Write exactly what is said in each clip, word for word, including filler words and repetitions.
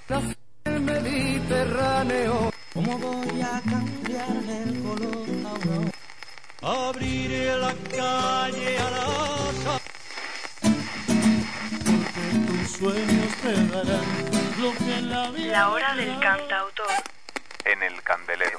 El Mediterráneo. ¿Cómo voy a cambiar el color ahora? Abriré la calle a la porque tus sueños te darán lo que la vida. La hora del cantautor. En el candelero.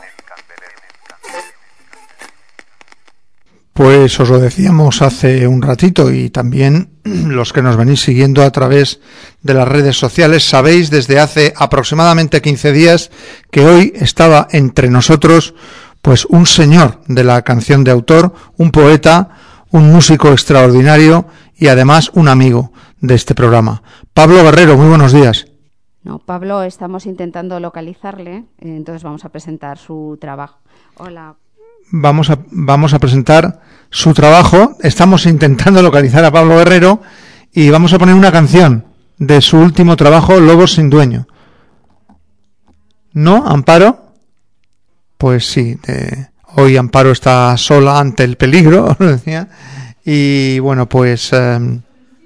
Pues os lo decíamos hace un ratito y también los que nos venís siguiendo a través de las redes sociales sabéis desde hace aproximadamente quince días que hoy estaba entre nosotros pues un señor de la canción de autor, un poeta, un músico extraordinario y además un amigo de este programa. Pablo Guerrero, muy buenos días. No, Pablo, estamos intentando localizarle, entonces vamos a presentar su trabajo. Hola. Vamos a, vamos a presentar su trabajo. Estamos intentando localizar a Pablo Guerrero y vamos a poner una canción de su último trabajo, Lobos sin dueño. ¿No, Amparo? Pues sí, de, hoy Amparo está sola ante el peligro, os decía. Y bueno, pues eh,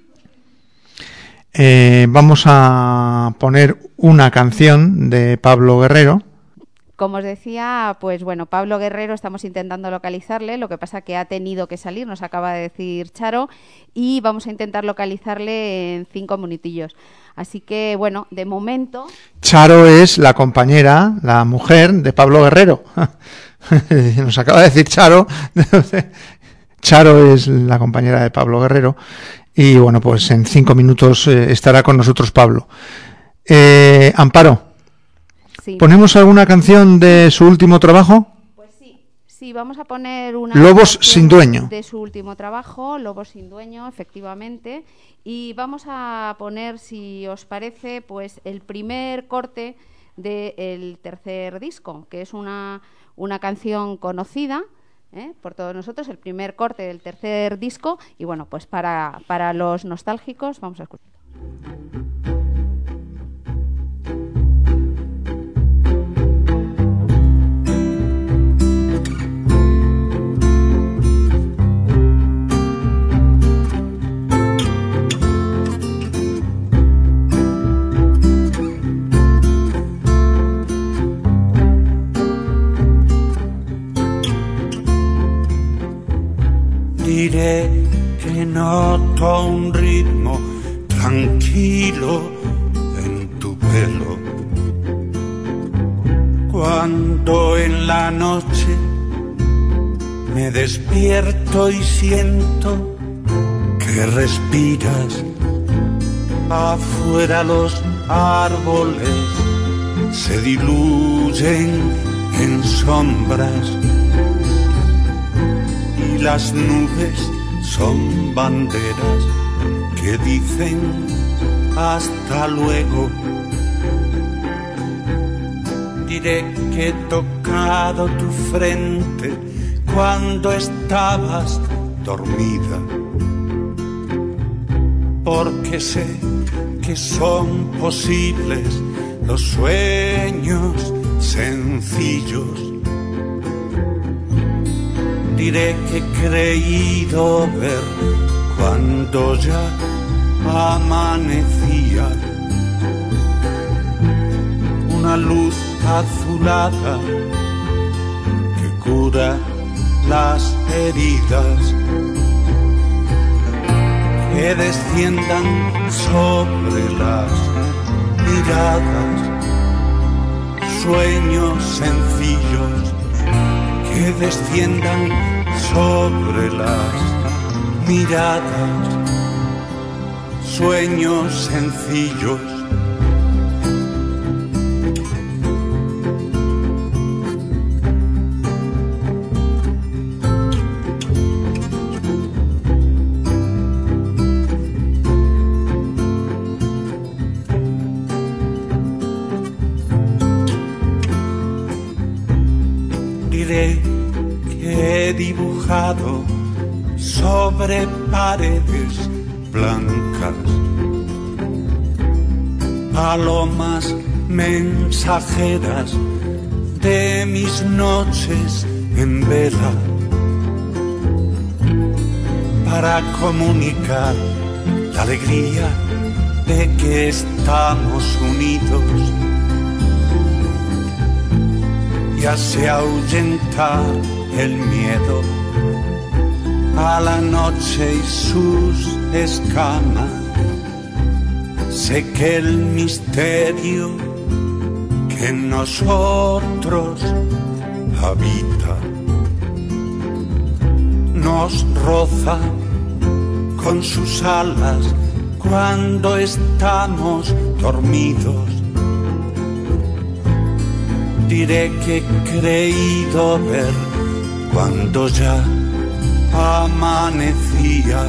eh, vamos a poner una canción de Pablo Guerrero. Como os decía, pues bueno, Pablo Guerrero estamos intentando localizarle, lo que pasa que ha tenido que salir, nos acaba de decir Charo, y vamos a intentar localizarle en cinco minutillos. Así que, bueno, de momento... Charo es la compañera, la mujer de Pablo Guerrero. Nos acaba de decir Charo. Charo es la compañera de Pablo Guerrero. Y bueno, pues en cinco minutos eh, estará con nosotros Pablo. Eh, Amparo. Sí. ¿Ponemos alguna canción de su último trabajo? Pues sí, sí, vamos a poner una Lobos sin dueño. De su último trabajo, Lobos sin dueño, efectivamente, y vamos a poner, si os parece, pues el primer corte del tercer disco, que es una, una canción conocida ¿eh? por todos nosotros, el primer corte del tercer disco, y bueno, pues para, para los nostálgicos vamos a escuchar. Diré que noto un ritmo tranquilo en tu pelo. Cuando en la noche me despierto y siento que respiras. Afuera los árboles se diluyen en sombras. Las nubes son banderas que dicen hasta luego. Diré que he tocado tu frente cuando estabas dormida, porque sé que son posibles los sueños sencillos. Diré que he creído ver cuando ya amanecía una luz azulada que cura las heridas, que desciendan sobre las miradas, sueños sencillos que desciendan sobre las miradas, sueños sencillos. Diré que he dibujado sobre paredes blancas palomas mensajeras de mis noches en vela, para comunicar la alegría de que estamos unidos y hace ahuyentar el miedo a la noche y sus escamas. Sé que el misterio que en nosotros habita nos roza con sus alas cuando estamos dormidos. Diré que he creído ver cuando ya amanecía.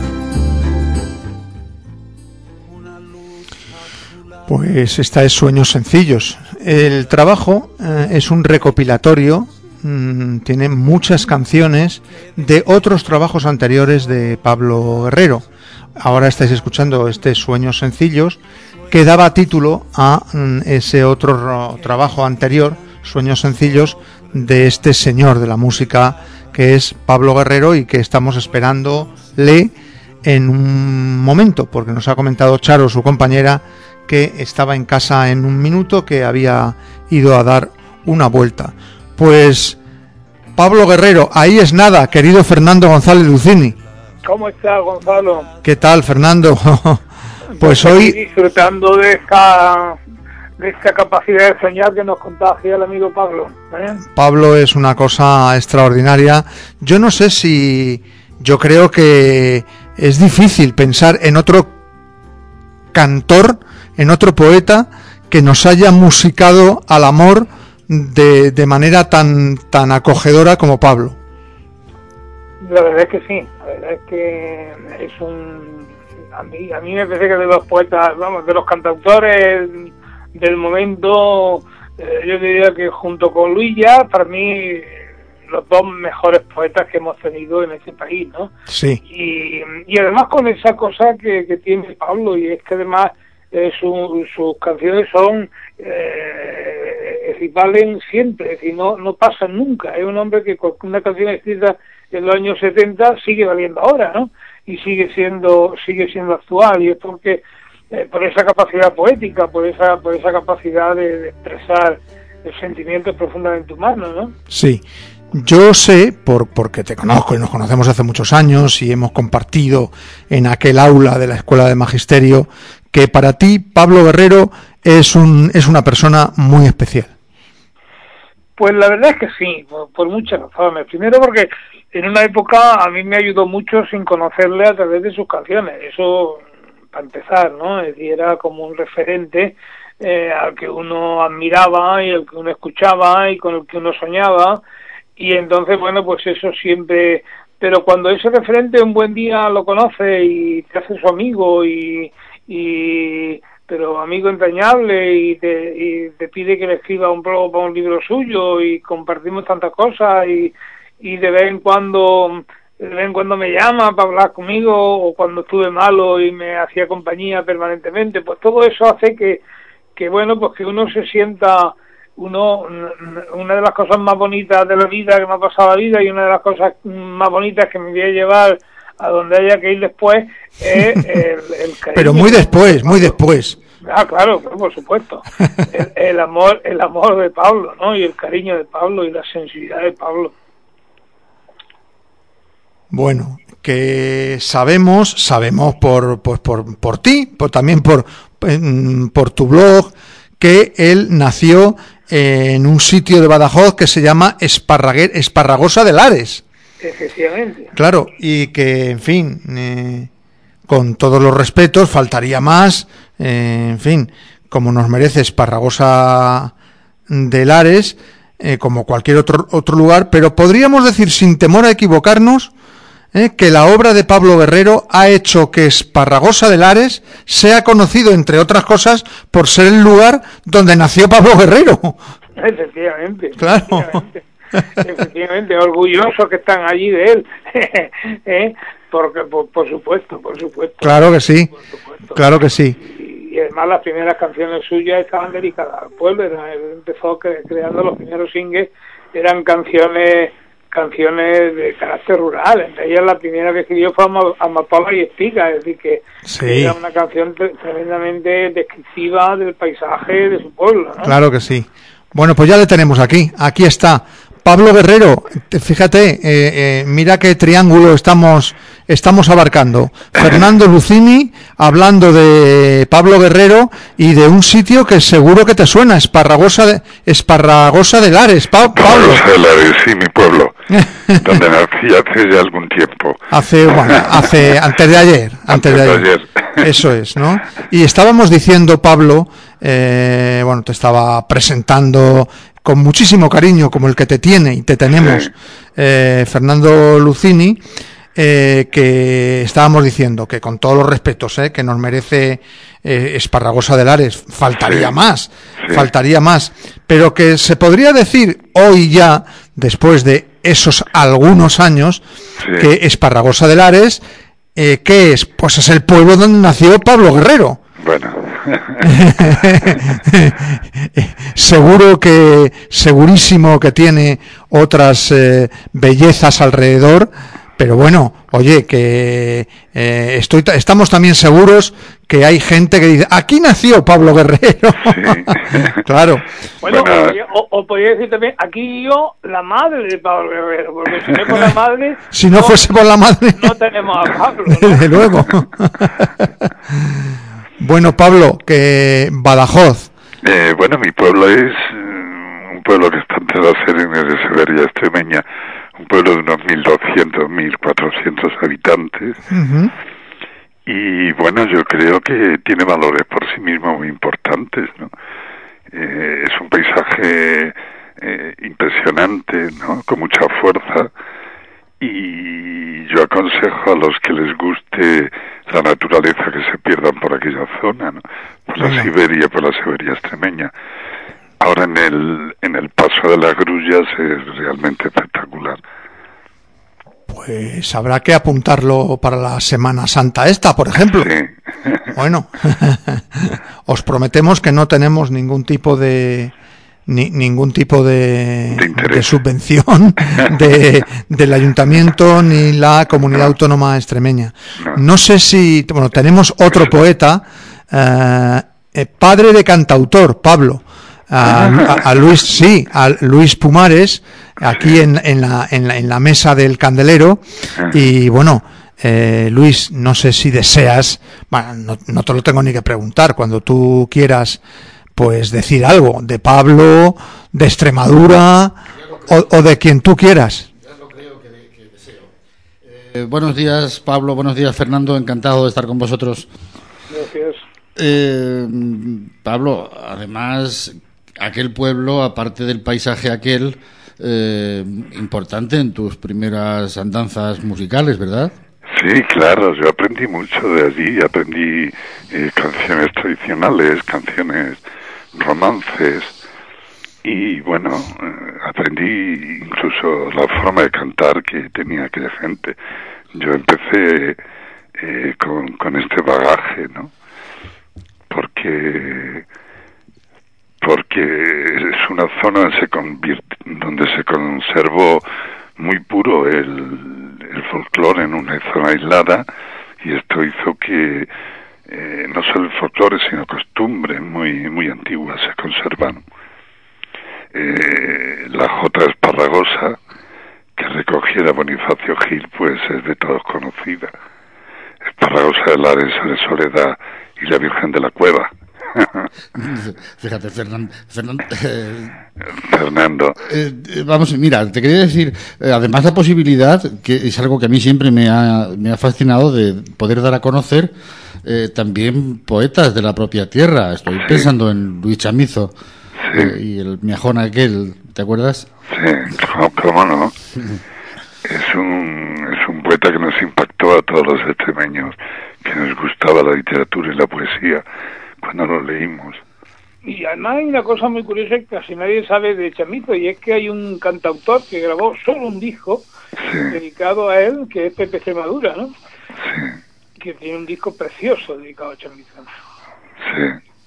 Pues esta es Sueños Sencillos. El trabajo eh, es un recopilatorio, mmm, tiene muchas canciones de otros trabajos anteriores de Pablo Guerrero. Ahora estáis escuchando este Sueños Sencillos, que daba título a mm, ese otro trabajo anterior, Sueños Sencillos, de este señor de la música que es Pablo Guerrero y que estamos esperándole en un momento, porque nos ha comentado Charo, su compañera, que estaba en casa en un minuto, que había ido a dar una vuelta. Pues Pablo Guerrero, ahí es nada, querido Fernando González Lucini. ¿Cómo está, Gonzalo? ¿Qué tal, Fernando? Pues hoy disfrutando de esta de esta capacidad de soñar que nos contagia el amigo Pablo, ¿eh? Pablo es una cosa extraordinaria. Yo no sé si yo creo que es difícil pensar en otro cantor, en otro poeta que nos haya musicado al amor de, de manera tan tan acogedora como Pablo. La verdad es que sí, la verdad es que es un a mí a mí me parece que de los poetas, vamos, de los cantautores del momento, eh, yo diría que junto con Luis Llach, para mí los dos mejores poetas que hemos tenido en este país, ¿no? Sí. Y, y además con esa cosa que, que tiene Pablo, y es que además eh, su, sus canciones son eh, valen siempre, es decir, no, no pasan nunca. Es un hombre que con una canción escrita en los años setenta sigue valiendo ahora, ¿no? Y sigue siendo sigue siendo actual, y es porque eh, por esa capacidad poética, por esa por esa capacidad de, de expresar sentimientos profundamente humanos, ¿no? Sí. Yo sé, por porque te conozco y nos conocemos hace muchos años y hemos compartido en aquel aula de la Escuela de Magisterio, que para ti Pablo Guerrero es un es una persona muy especial. Pues la verdad es que sí, por, por muchas razones. Primero porque en una época a mí me ayudó mucho sin conocerle a través de sus canciones. Eso para empezar, ¿no? Es decir, era como un referente eh, al que uno admiraba y al que uno escuchaba y con el que uno soñaba. Y entonces, bueno, pues eso siempre... Pero cuando ese referente un buen día lo conoce y te hace su amigo y... y pero amigo entrañable, y te, y te pide que le escriba un prólogo para un libro suyo, y compartimos tantas cosas, y, y de vez en cuando de vez en cuando me llama para hablar conmigo, o cuando estuve malo y me hacía compañía permanentemente, pues todo eso hace que, que bueno, pues que uno se sienta... uno una de las cosas más bonitas de la vida que me ha pasado la vida, y una de las cosas más bonitas que me voy a llevar a donde haya que ir después es el, el cariño. Pero muy después, muy después. Ah, claro, por supuesto. El, el amor, el amor de Pablo, ¿no? Y el cariño de Pablo y la sensibilidad de Pablo. Bueno, que sabemos, sabemos por por por, por ti, por también por por tu blog, que él nació en un sitio de Badajoz que se llama Esparraguer, Esparragosa de Lares. Efectivamente. Claro, y que, en fin, eh, con todos los respetos, faltaría más, eh, en fin, como nos merece Esparragosa de Lares, eh, como cualquier otro otro lugar, pero podríamos decir, sin temor a equivocarnos, eh, que la obra de Pablo Guerrero ha hecho que Esparragosa de Lares sea conocido, entre otras cosas, por ser el lugar donde nació Pablo Guerrero. Efectivamente. Claro. Efectivamente. Efectivamente, orgullosos que están allí de él. ¿Eh? Porque, por, por supuesto, por supuesto. Claro que sí, claro que sí. Y, y además las primeras canciones suyas estaban dedicadas al pueblo. Era, él empezó cre, creando los primeros singles, eran canciones canciones de carácter rural. Entre ellas la primera que escribió fue Amapola y Espiga, es decir, que sí. Era una canción tremendamente descriptiva del paisaje de su pueblo, ¿no? Claro que sí. Bueno, pues ya le tenemos aquí. Aquí está Pablo Guerrero. Fíjate, eh, eh, mira qué triángulo estamos estamos abarcando. Fernando Lucini hablando de Pablo Guerrero y de un sitio que seguro que te suena, Esparragosa de Esparragosa de Lares. Pa- Pablo. Esparragosa de Lares, sí, mi pueblo, donde nací hace ya algún tiempo. Hace, bueno, hace antes de ayer, antes, antes de ayer. ayer. Eso es, ¿no? Y estábamos diciendo, Pablo, eh, bueno, te estaba presentando con muchísimo cariño, como el que te tiene y te tenemos, sí. eh, Fernando Lucini, eh, que estábamos diciendo que con todos los respetos eh, que nos merece eh, Esparragosa de Lares, faltaría sí. más, sí. faltaría más, pero que se podría decir hoy ya, después de esos algunos años, sí. que Esparragosa de Lares, eh, ¿qué es? Pues es el pueblo donde nació Pablo Guerrero. Bueno. Seguro que, segurísimo que tiene otras eh, bellezas alrededor, pero bueno, oye, que eh, estoy, estamos también seguros que hay gente que dice, aquí nació Pablo Guerrero. Sí. Claro. Bueno, bueno. O, o podría decir también, aquí yo, la madre de Pablo Guerrero, porque si no por la madre... Si no, no fuese por la madre... No tenemos a Pablo, ¿no? Desde luego. Bueno, Pablo, que Badajoz. Eh, bueno, mi pueblo es uh, un pueblo que está entre las Serenas de Severia Extremeña, un pueblo de unos mil doscientos, mil cuatrocientos habitantes. Uh-huh. Y bueno, yo creo que tiene valores por sí mismo muy importantes, ¿no? Eh, es un paisaje eh, impresionante, ¿no? Con mucha fuerza. Y yo aconsejo a los que les guste la naturaleza que se pierdan por aquella zona, ¿no? Por la Hola. Siberia, por la Siberia extremeña. Ahora en el en el paso de las grullas es realmente espectacular. Pues habrá que apuntarlo para la Semana Santa esta, por ejemplo. Sí. Bueno, os prometemos que no tenemos ningún tipo de... Ni, ningún tipo de, de, de subvención de, del ayuntamiento ni la comunidad autónoma extremeña. No, no sé si, bueno, tenemos otro poeta, eh, eh, padre de cantautor, Pablo, a, a, a Luis, sí, a Luis Pumares, aquí en, en, la, en, la, en la mesa del Candelero, y bueno, eh, Luis, no sé si deseas, bueno, no, no te lo tengo ni que preguntar, cuando tú quieras, pues decir algo de Pablo, de Extremadura o, o de quien tú quieras. Ya lo creo que, de, que deseo. Eh, buenos días, Pablo, buenos días, Fernando, encantado de estar con vosotros. Gracias. Eh, Pablo, además, aquel pueblo, aparte del paisaje aquel, eh, importante en tus primeras andanzas musicales, ¿verdad? Sí, claro, yo aprendí mucho de allí, aprendí eh, canciones tradicionales, canciones romances y bueno, eh, aprendí incluso la forma de cantar que tenía aquella gente. Yo empecé eh, con, con este bagaje, ¿no? Porque porque es una zona donde se, convirt, donde se conservó muy puro el, el folclore en una zona aislada, y esto hizo que eh, no solo el folclore sino costumbres muy muy antiguas se conservan. Eh, la jota esparragosa que recogiera Bonifacio Gil pues es de todos conocida. Esparragosa de Lares, de Soledad y la Virgen de la Cueva. Fíjate, Fernan, Fernan, eh, Fernando. Eh, vamos, mira, te quería decir, eh, además la posibilidad, que es algo que a mí siempre me ha, me ha fascinado, de poder dar a conocer eh, también poetas de la propia tierra. Estoy sí. pensando en Luis Chamizo sí. eh, y el miajón aquel, ¿te acuerdas? Sí, cómo, cómo no. Es un, es un poeta que nos impactó a todos los extremeños, que nos gustaba la literatura y la poesía cuando lo leímos. Y además hay una cosa muy curiosa que casi nadie sabe de Chamizo, y es que hay un cantautor que grabó solo un disco sí. dedicado a él, que es Pepe Extremadura, ¿no? Sí. Que tiene un disco precioso dedicado a Chamizo. Sí.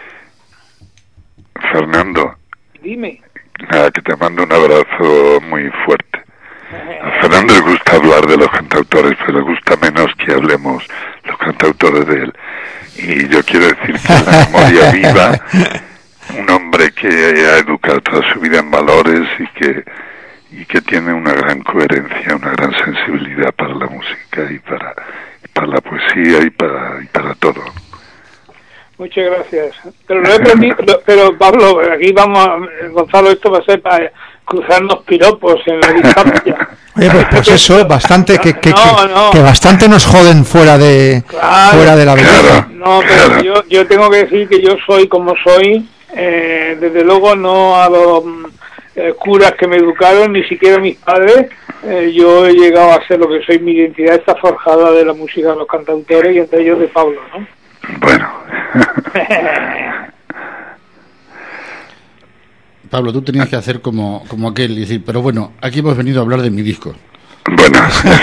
Fernando. Dime. Nada, que te mando un abrazo muy fuerte. A Fernando le gusta hablar de los cantautores, pero le gusta menos que hablemos los cantautores de él. Y yo quiero decir que en la memoria viva, un hombre padre que ha educado toda su vida en valores y que y que tiene una gran coherencia, una gran sensibilidad para la música y para, y para la poesía y para y para todo. Muchas gracias. Pero, lo he aprendido, pero Pablo, aquí vamos, a, Gonzalo, esto va a ser para cruzarnos piropos en la distancia. Oye, pues, pues eso, bastante que, que, no, no. que bastante nos joden fuera de claro, fuera de la belleza. Claro, no, pero claro. yo, yo tengo que decir que yo soy como soy, eh, desde luego no a los eh, curas que me educaron, ni siquiera mis padres. Eh, yo he llegado a ser lo que soy, mi identidad está forjada de la música de los cantautores y entre ellos de Pablo, ¿no? Bueno. Pablo, tú tenías que hacer como, como aquel y decir, pero bueno, aquí hemos venido a hablar de mi disco. Bueno.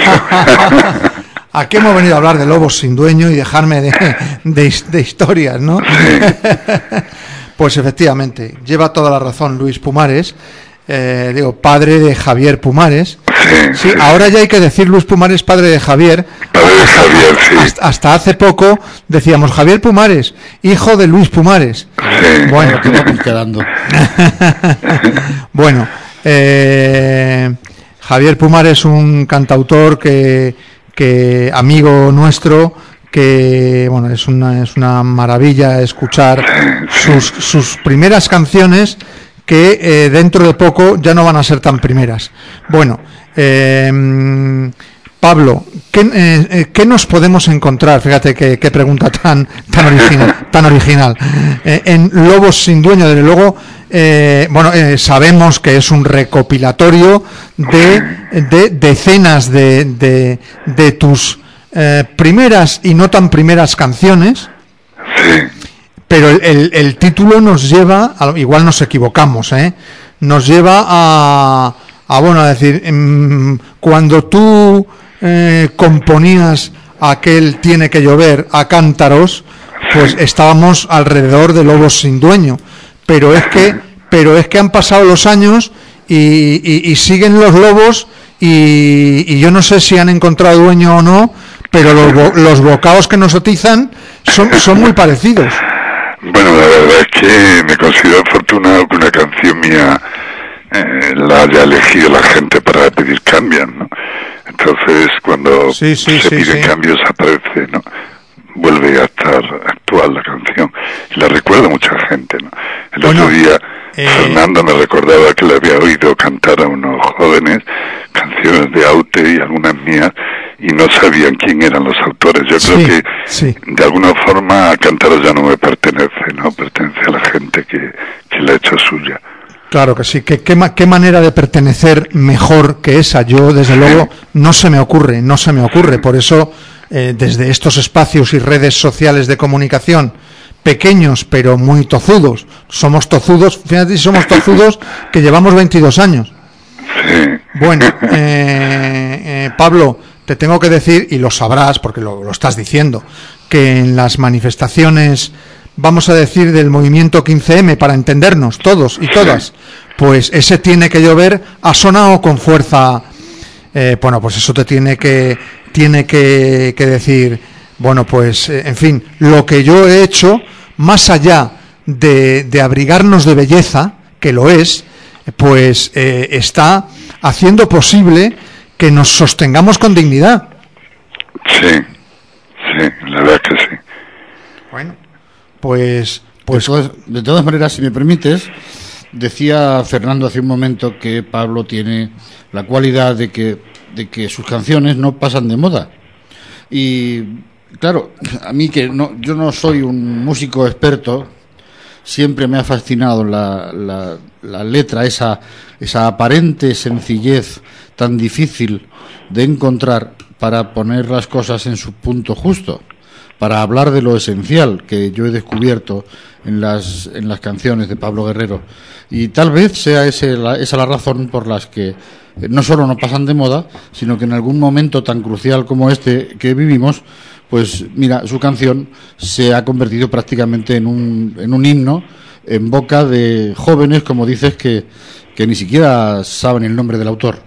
Aquí hemos venido a hablar de Lobos sin dueño y dejarme de, de, de historias, ¿no? Pues efectivamente, lleva toda la razón Luis Pumares, eh, digo, padre de Javier Pumares. Sí, ahora ya hay que decir Luis Pumares, padre de Javier. Padre de Javier, sí. Hasta, hasta hace poco decíamos Javier Pumares, hijo de Luis Pumares. Sí. Bueno, ¿Qué vamos quedando? Bueno, eh, Javier Pumares, un cantautor que, que amigo nuestro, que bueno, es una es una maravilla escuchar sus sus primeras canciones, que eh, dentro de poco ya no van a ser tan primeras. Bueno, eh, Pablo, ¿qué, eh, ¿qué nos podemos encontrar? Fíjate qué, qué pregunta tan tan original, tan original. Eh, en Lobos sin dueño, desde luego, eh, bueno, eh, sabemos que es un recopilatorio de, de decenas de, de, de tus eh, primeras y no tan primeras canciones. Sí. Pero el, el, el título nos lleva, a, igual nos equivocamos, ¿eh? Nos lleva a, a bueno, a decir, mmm, cuando tú eh, componías aquel Tiene que llover a cántaros, pues estábamos alrededor de Lobos sin dueño. Pero es que, pero es que han pasado los años y, y, y siguen los lobos y, y yo no sé si han encontrado dueño o no, pero los, los bocaos que nos atizan son, son muy parecidos. Bueno, la verdad es que me considero afortunado que una canción mía eh, la haya elegido la gente para pedir cambios, ¿no? Entonces, cuando sí, sí, se sí, piden sí. cambios, aparece, ¿no? Vuelve a estar actual la canción. Y la recuerda mucha gente, ¿no? El bueno, otro día, eh... Fernando me recordaba que le había oído cantar a unos jóvenes canciones de Aute y algunas mías, y no sabían quién eran los autores. Yo sí, creo que sí. de alguna forma Cántaros ya no me pertenece, ¿no? Pertenece a la gente que, que la ha hecho suya. Claro que sí. ¿Qué, qué, qué manera de pertenecer mejor que esa? Yo, desde luego, no se me ocurre, no se me ocurre. Por eso, eh, desde estos espacios y redes sociales de comunicación, pequeños pero muy tozudos, somos tozudos, fíjate si somos tozudos que llevamos veintidós años. Sí. Bueno, eh, eh, Pablo, te tengo que decir, y lo sabrás porque lo, lo estás diciendo, que en las manifestaciones, vamos a decir, del movimiento quince eme, para entendernos todos y todas, pues ese Tiene que llover ha sonado con fuerza. Eh, bueno, pues eso te tiene que tiene que, que decir, bueno, pues eh, en fin, lo que yo he hecho, más allá de, de abrigarnos de belleza, que lo es, pues eh, está haciendo posible que nos sostengamos con dignidad. Sí, sí, la verdad que sí. Bueno, pues... pues de, todas, de todas maneras, si me permites, decía Fernando hace un momento que Pablo tiene la cualidad de que, de que sus canciones no pasan de moda. Y claro, a mí que no, yo no soy un músico experto, siempre me ha fascinado la, la, la letra, esa, esa aparente sencillez tan difícil de encontrar para poner las cosas en su punto justo, para hablar de lo esencial que yo he descubierto en las, en las canciones de Pablo Guerrero. Y tal vez sea ese la, esa la razón por las que no solo no pasan de moda, sino que en algún momento tan crucial como este que vivimos, pues mira, su canción se ha convertido prácticamente en un, en un himno en boca de jóvenes, como dices, que, que ni siquiera saben el nombre del autor.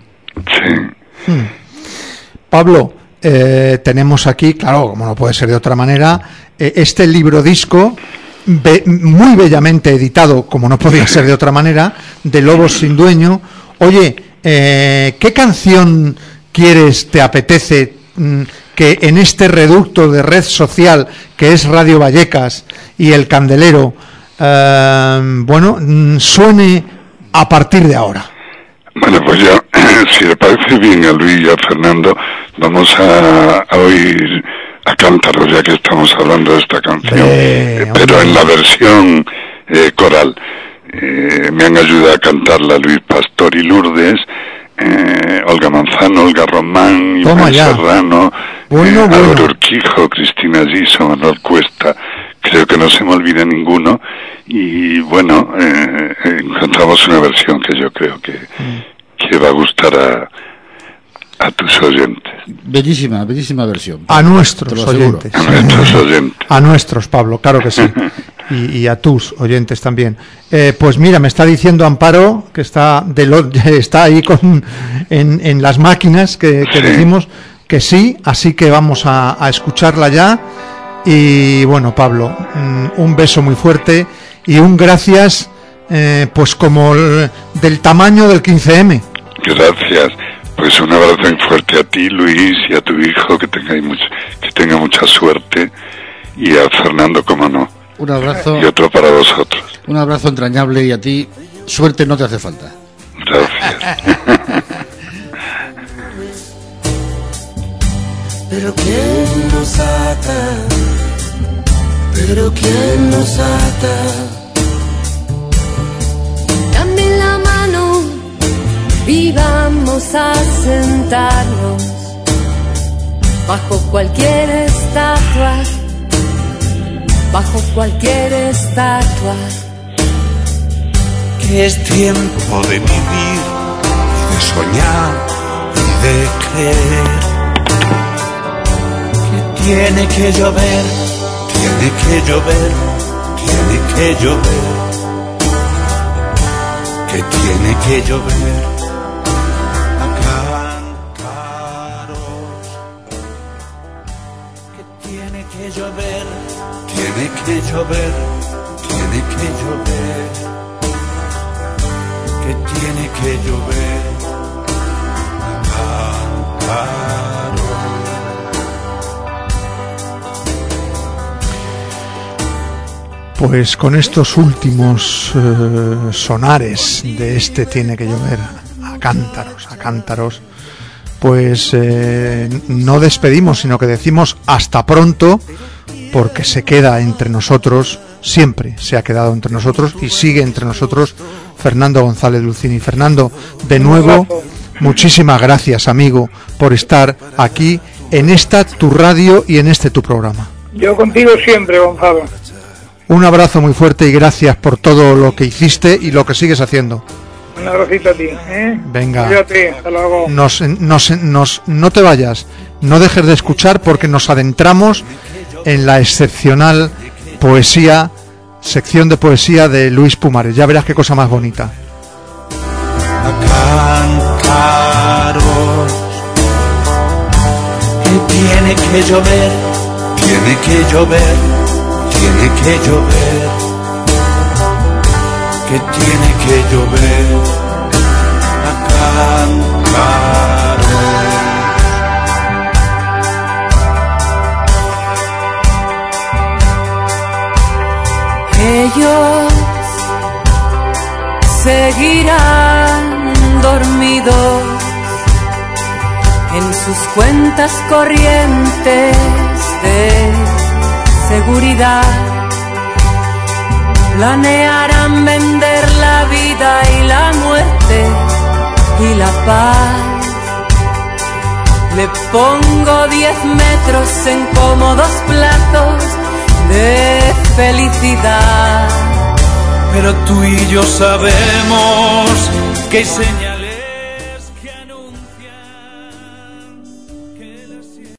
Sí. Hmm. Pablo, eh, tenemos aquí, claro, como no puede ser de otra manera, eh, este libro disco be- muy bellamente editado, como no podía ser de otra manera, de Lobos sin Dueño. Oye, eh, ¿qué canción quieres, te apetece mm, que en este reducto de red social que es Radio Vallecas y El Candelero, eh, bueno, mm, suene a partir de ahora? Bueno, pues ya, si le parece bien a Luis y a Fernando, vamos a, a oír a Cántaros, ya que estamos hablando de esta canción, eh, pero en la versión eh, coral. Eh, me han ayudado a cantarla Luis Pastor y Lourdes, eh, Olga Manzano, Olga Román, Iván Serrano, bueno, eh, bueno. Álvaro Urquijo, Cristina Giso, Manuel Cuesta. Creo que no se me olvida ninguno, y bueno, eh, encontramos una versión que yo creo que, que va a gustar a, a tus oyentes. Bellísima, bellísima versión. A nuestros oyentes. A nuestros oyentes. A nuestros, Pablo, claro que sí. Y, y a tus oyentes también. Eh, pues mira, me está diciendo Amparo, que está de lo, está ahí con en, en las máquinas, que, que sí. Decimos que sí, así que vamos a, a escucharla ya. Y bueno, Pablo, un beso muy fuerte y un gracias, eh, pues como el, del tamaño del quince eme. Gracias. Pues un abrazo muy fuerte a ti, Luis, y a tu hijo, que tenga, mucho, que tenga mucha suerte, y a Fernando, como no. Un abrazo. Y otro para vosotros. Un abrazo entrañable, y a ti, suerte no te hace falta. Gracias. Pero quién nos ata, pero quién nos ata. Dame la mano y vamos a sentarnos bajo cualquier estatua, bajo cualquier estatua. Que es tiempo de vivir, de soñar y de creer. Tiene que llover, tiene que llover, tiene que llover, que tiene que llover a Cántaros, que tiene que llover, tiene que llover, tiene que llover, que tiene que llover a Cántaros. Pues con estos últimos eh, sonares de este Tiene que llover a cántaros, a cántaros, pues eh, no despedimos, sino que decimos hasta pronto, porque se queda entre nosotros, siempre se ha quedado entre nosotros y sigue entre nosotros Fernando González Lucini. Fernando, de nuevo, muchísimas gracias, amigo, por estar aquí en esta tu radio y en este tu programa. Yo contigo siempre, Gonzalo. Un abrazo muy fuerte y gracias por todo lo que hiciste y lo que sigues haciendo. Un abracito a ti, ¿eh? Venga. Cuídate, hasta luego. Nos, nos, nos, no te vayas, no dejes de escuchar, porque nos adentramos en la excepcional poesía, sección de poesía de Luis Pumares. Ya verás qué cosa más bonita. Cántaros, que tiene que llover, tiene que llover. Tiene que llover, que tiene que llover a Cántaros. Ellos seguirán dormidos en sus cuentas corrientes de seguridad, planearán vender la vida y la muerte y la paz. Le pongo diez metros en cómodos platos de felicidad. Pero tú y yo sabemos que señal